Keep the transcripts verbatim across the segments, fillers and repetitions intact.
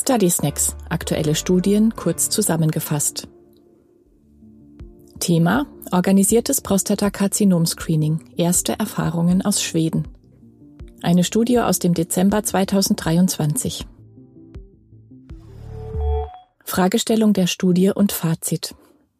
Study Snacks, aktuelle Studien kurz zusammengefasst. Thema: organisiertes Prostatakarzinom-Screening, erste Erfahrungen aus Schweden. Eine Studie aus dem Dezember zweitausenddreiundzwanzig. Fragestellung der Studie und Fazit.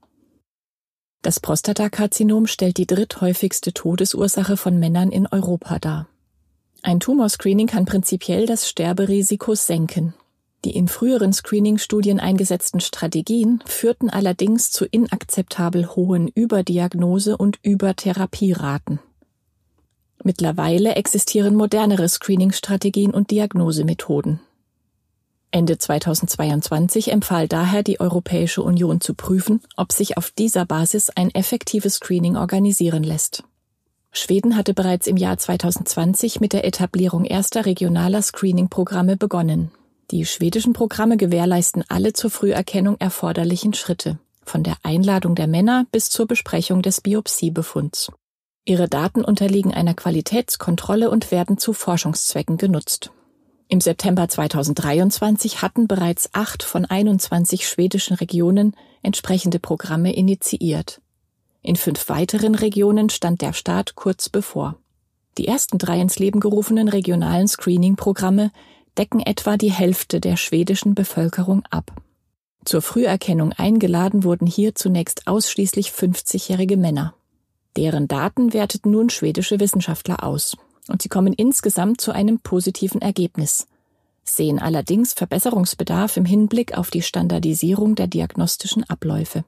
Das Prostatakarzinom stellt die dritthäufigste Todesursache von Männern in Europa dar. Ein Tumorscreening kann prinzipiell das Sterberisiko senken. Die in früheren Screening-Studien eingesetzten Strategien führten allerdings zu inakzeptabel hohen Überdiagnose- und Übertherapieraten. Mittlerweile existieren modernere Screening-Strategien und Diagnosemethoden. Ende zweitausendzweiundzwanzig empfahl daher die Europäische Union zu prüfen, ob sich auf dieser Basis ein effektives Screening organisieren lässt. Schweden hatte bereits im Jahr zweitausendzwanzig mit der Etablierung erster regionaler Screening-Programme begonnen. Die schwedischen Programme gewährleisten alle zur Früherkennung erforderlichen Schritte, von der Einladung der Männer bis zur Besprechung des Biopsiebefunds. Ihre Daten unterliegen einer Qualitätskontrolle und werden zu Forschungszwecken genutzt. Im September zweitausenddreiundzwanzig hatten bereits acht von einundzwanzig schwedischen Regionen entsprechende Programme initiiert. In fünf weiteren Regionen stand der Start kurz bevor. Die ersten drei ins Leben gerufenen regionalen Screening-Programme decken etwa die Hälfte der schwedischen Bevölkerung ab. Zur Früherkennung eingeladen wurden hier zunächst ausschließlich fünfzigjährige Männer. Deren Daten werteten nun schwedische Wissenschaftler aus. Und sie kommen insgesamt zu einem positiven Ergebnis, sehen allerdings Verbesserungsbedarf im Hinblick auf die Standardisierung der diagnostischen Abläufe.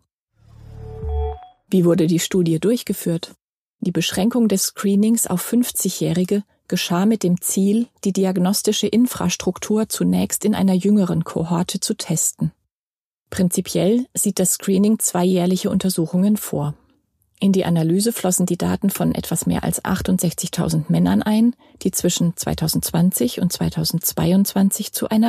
Wie wurde die Studie durchgeführt? Die Beschränkung des Screenings auf fünfzigjährige geschah mit dem Ziel, die diagnostische Infrastruktur zunächst in einer jüngeren Kohorte zu testen. Prinzipiell sieht das Screening zwei jährliche Untersuchungen vor. In die Analyse flossen die Daten von etwas mehr als achtundsechzigtausend Männern ein, die zwischen zweitausendzwanzig und zweitausendzweiundzwanzig zu einer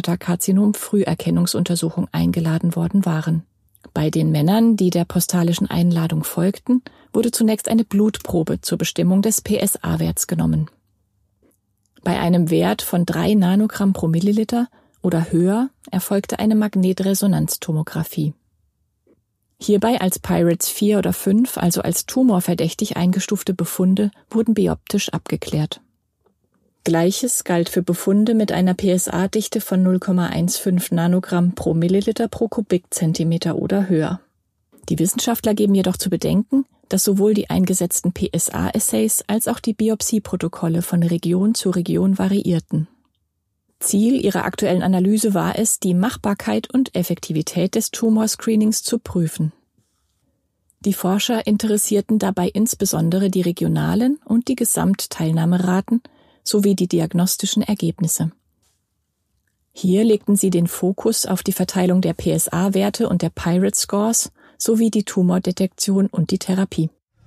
Prostatakarzinom-Früherkennungsuntersuchung eingeladen worden waren. Bei den Männern, die der postalischen Einladung folgten, wurde zunächst eine Blutprobe zur Bestimmung des P S A-Werts genommen. Bei einem Wert von drei Nanogramm pro Milliliter oder höher erfolgte eine Magnetresonanztomographie. Hierbei als Pirates vier oder fünf, also als tumorverdächtig eingestufte Befunde, wurden bioptisch abgeklärt. Gleiches galt für Befunde mit einer P S A-Dichte von null Komma fünfzehn Nanogramm pro Milliliter pro Kubikzentimeter oder höher. Die Wissenschaftler geben jedoch zu bedenken, dass sowohl die eingesetzten P S A-Assays als auch die Biopsieprotokolle von Region zu Region variierten. Ziel ihrer aktuellen Analyse war es, die Machbarkeit und Effektivität des Tumorscreenings zu prüfen. Die Forscher interessierten dabei insbesondere die regionalen und die Gesamtteilnahmeraten sowie die diagnostischen Ergebnisse. Hier legten sie den Fokus auf die Verteilung der P S A-Werte und der Pirate-Scores sowie die Tumordetektion und die Therapie.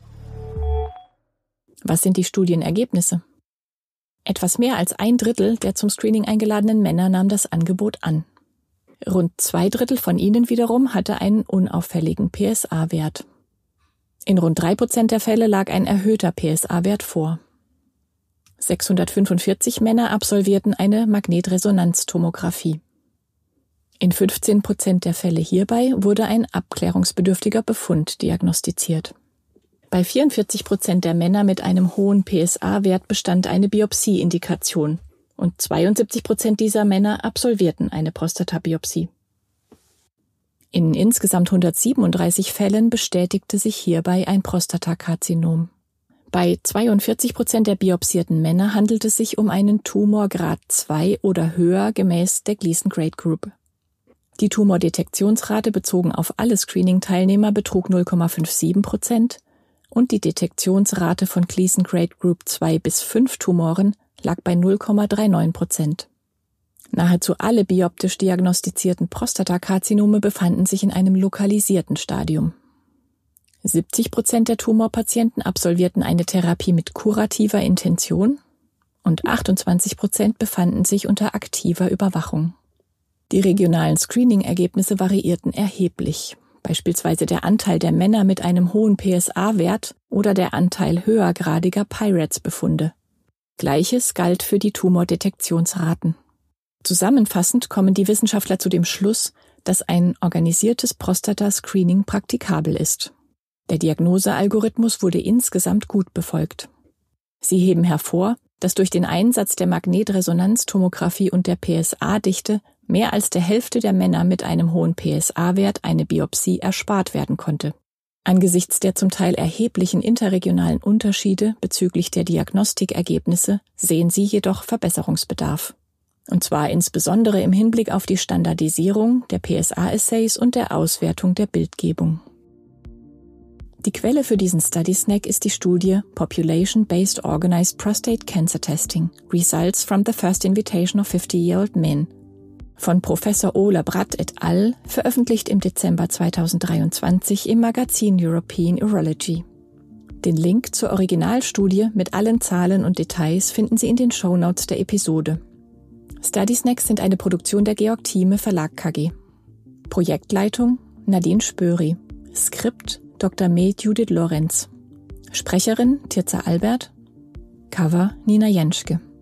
Was sind die Studienergebnisse? Etwas mehr als ein Drittel der zum Screening eingeladenen Männer nahm das Angebot an. Rund zwei Drittel von ihnen wiederum hatte einen unauffälligen P S A-Wert. In rund drei Prozent der Fälle lag ein erhöhter P S A-Wert vor. sechshundertfünfundvierzig Männer absolvierten eine Magnetresonanztomographie. In fünfzehn Prozent der Fälle hierbei wurde ein abklärungsbedürftiger Befund diagnostiziert. Bei vierundvierzig Prozent der Männer mit einem hohen P S A-Wert bestand eine Biopsie-Indikation und zweiundsiebzig Prozent dieser Männer absolvierten eine Prostatabiopsie. In insgesamt hundertsiebenunddreißig Fällen bestätigte sich hierbei ein Prostatakarzinom. Bei zweiundvierzig Prozent der biopsierten Männer handelt es sich um einen Tumor Grad zwei oder höher gemäß der Gleason Grade Group. Die Tumordetektionsrate bezogen auf alle Screening-Teilnehmer betrug null Komma siebenundfünfzig Prozent und die Detektionsrate von Gleason Grade Group zwei bis fünf Tumoren lag bei null Komma neununddreißig Prozent. Nahezu alle bioptisch diagnostizierten Prostatakarzinome befanden sich in einem lokalisierten Stadium. siebzig Prozent der Tumorpatienten absolvierten eine Therapie mit kurativer Intention und achtundzwanzig Prozent befanden sich unter aktiver Überwachung. Die regionalen Screening-Ergebnisse variierten erheblich, beispielsweise der Anteil der Männer mit einem hohen P S A-Wert oder der Anteil höhergradiger Pirates-Befunde. Gleiches galt für die Tumordetektionsraten. Zusammenfassend kommen die Wissenschaftler zu dem Schluss, dass ein organisiertes Prostata-Screening praktikabel ist. Der Diagnosealgorithmus wurde insgesamt gut befolgt. Sie heben hervor, dass durch den Einsatz der Magnetresonanztomographie und der P S A-Dichte mehr als der Hälfte der Männer mit einem hohen P S A-Wert eine Biopsie erspart werden konnte. Angesichts der zum Teil erheblichen interregionalen Unterschiede bezüglich der Diagnostikergebnisse sehen sie jedoch Verbesserungsbedarf. Und zwar insbesondere im Hinblick auf die Standardisierung der P S A-Assays und der Auswertung der Bildgebung. Die Quelle für diesen Study Snack ist die Studie Population-Based Organized Prostate Cancer Testing – Results from the First Invitation of fifty-year-old Men von Professor Ola Bratt et al., veröffentlicht im Dezember zweitausenddreiundzwanzig im Magazin European Urology. Den Link zur Originalstudie mit allen Zahlen und Details finden Sie in den Shownotes der Episode. Study Snacks sind eine Produktion der Georg Thieme Verlag K G. Projektleitung Nadine Spöri. Skript Doktor Med Judith Lorenz. Sprecherin Tirza Albert. Cover Nina Jenschke.